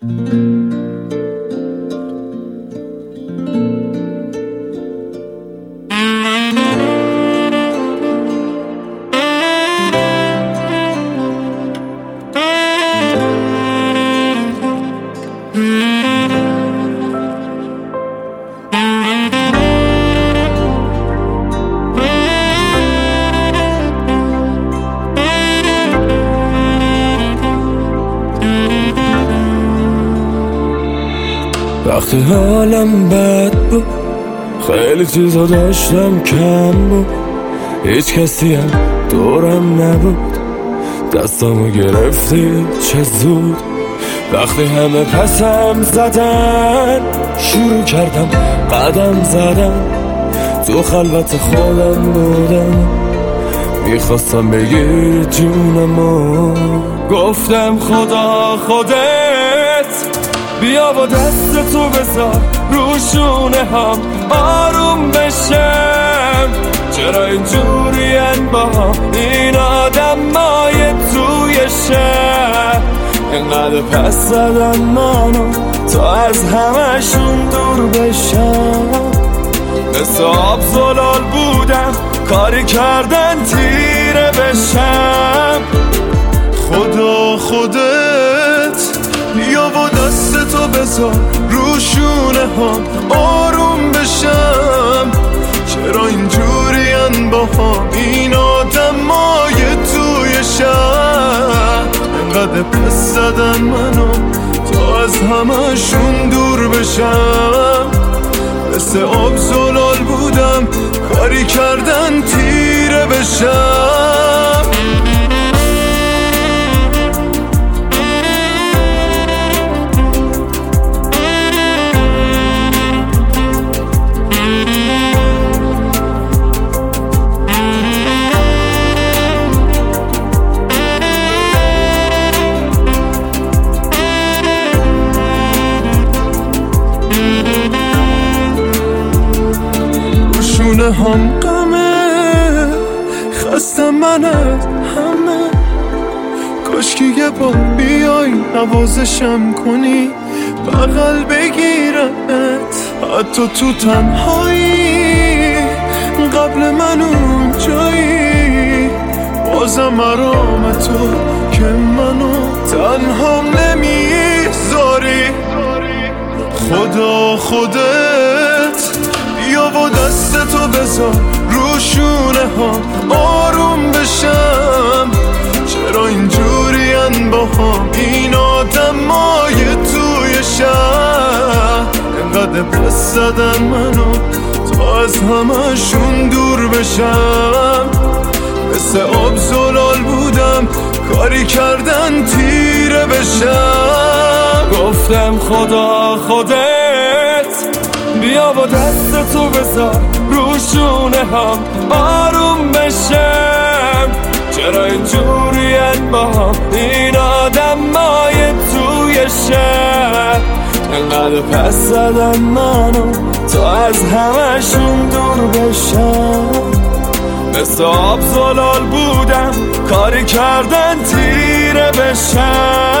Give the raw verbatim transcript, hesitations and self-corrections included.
وقتی حالم بد بود خیلی چیزا داشتم کم بود، هیچ کسی هم دورم نبود، دستامو گرفتی چه زود. وقتی همه پسم زدن شروع کردم قدم زدن، تو خلوت خودم بودم میخواستم بگیر جونمو. گفتم خدا خودت بیا با دست تو بذار رو شونه هم آروم بشم. چرا اینجورین با این آدمای توی شهر اینقدر پس زدن منو تا از همشون دور بشم. مثل آب زلال بودم کاری کردن تیره بشم. خدا خودت بیا با دست تو بذار رو شونه هم آروم بشم. چرا اینجورین با هم این آدمای توی شهر اینقدر پس زدن منو تا از همشون دور بشم. مثل آب زلال بودم کاری کردن تیره بشم. روشونه هم غمه خستم منت همه، کاشکی یه بار بیای نوازشم کنی بغل بگیرت حتی تو تنهایی قبل من اون جایی. بازم مرام تو که منو تنهام نمیذاری. خدا خودت بیا با دست تو بذار رو شونه ها آروم بشم. چرا اینجورین با هم این آدمای توی شهر اینقدر پس زدن منو تا از همشون دور بشم. مثل آب زلال بودم کاری کردن تیره بشم. گفتم خدا خودت بیا با دست تو بذار رو شونه هم آروم بشم. چرا اینجورین با هم این آدمای توی شهر اینقدر پس زدن منو تا از همشون دور بشم. مثل آب زلال بودم کاری کردن تیره بشم.